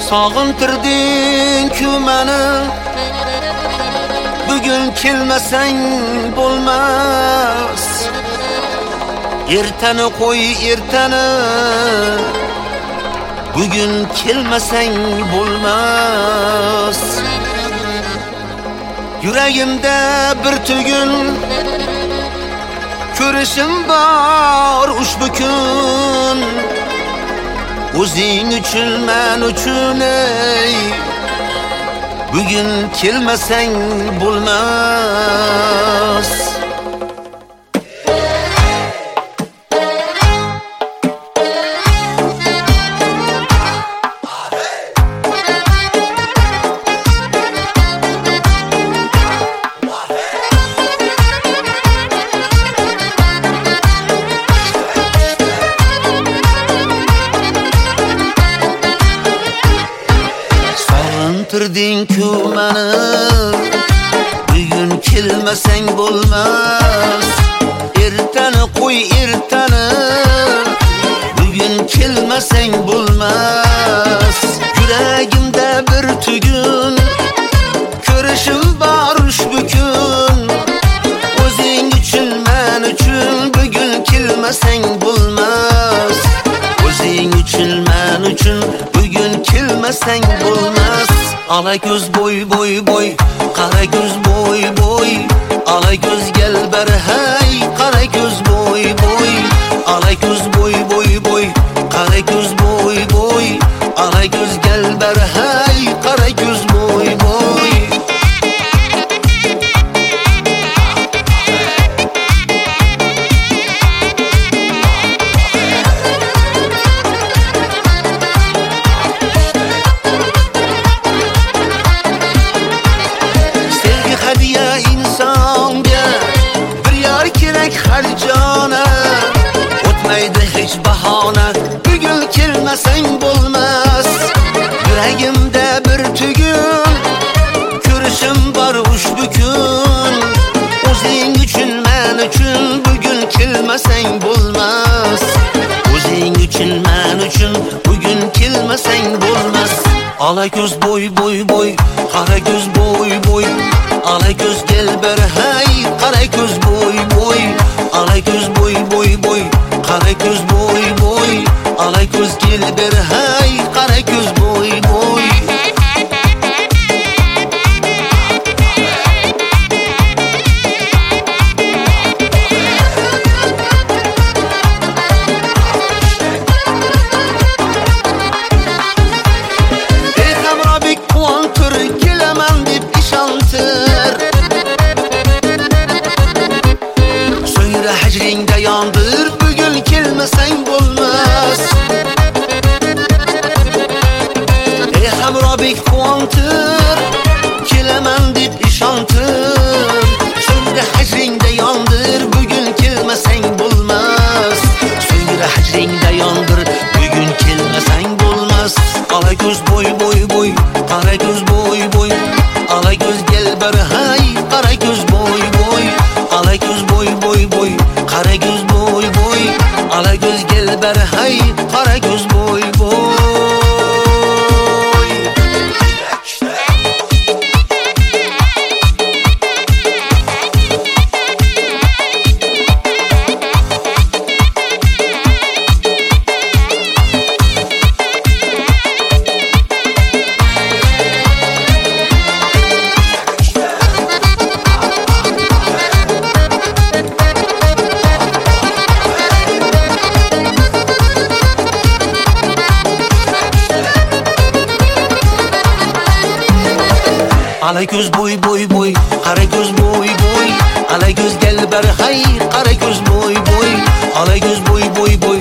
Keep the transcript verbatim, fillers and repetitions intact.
Sog'intirding-ku meni, bugun kelmasang bo'lmas. Ertani qo'y ertani, bugun kelmasang bo'lmas. Yuragimda bir tugun ko'rishim bor ushbu kun. O'zing uchun men uchun ey, bugun kelmasang bo'lmas. Sog'intirding-ku meni, bugun kelmasang bo'lmas. Ertani qo'y ertani, bugun kelmasang bo'lmas. Yuragimda bir tugun ko'rishim bor ushbu kun. O'zing uchun men uchun bugun kelmasang bo'lmas. O'zing uchun men uchun bugun kelmasang bo'lmas. Ala ko'z boy boy boy, qara ko'z boy boy, ala ko'z gel ber hey, qara ko'z boy boy, ala ko'z boy boy boy, qara ko'z boy boy, ala ko'z gel ber hey, qara ko'z boy boy. Hadiya insonga bir yor kerak har jona. O'tmaydi hech bahona, bugun kelmasang bo'lmas. Yuragimda bir tugun ko'rishim bor ushbu kun. O'zing uchun men uchun bugun kelmasang bo'lmas. O'zing uchun men uchun bugun kelmasang bo'lmas. Ala ko'z boy boy boy, qara ko'z boy boy, ala ko'z gel ber hey, qara ko'z boy boy, ala ko'z boy boy boy, qara ko'z boy boy, ala ko'z gel ber hey, qara ko'z boy boy. So'ngra hijringda yondir, bugun kelmasang bo'lmas. Ey hamrobek quvontir, kelaman deb ishontir. So'ngra hijringda yondir, bugun kelmasang bo'lmas. So'ngra hijringda yondir, bugun kelmasang bo'lmas. Ala ko'z boy boy boy, qara ko'z boy boy, ala ko'z gel ber hay, qara ko'z boy boy, ala ko'z boy boy boy, qara ko'z boy boy, ala ko'z gel ber hay, qara ko'z boy boy. Ala ko'z boy boy boy, qara ko'z boy boy, ala ko'z gel ber hay, qara ko'z boy boy, ala ko'z boy boy boy.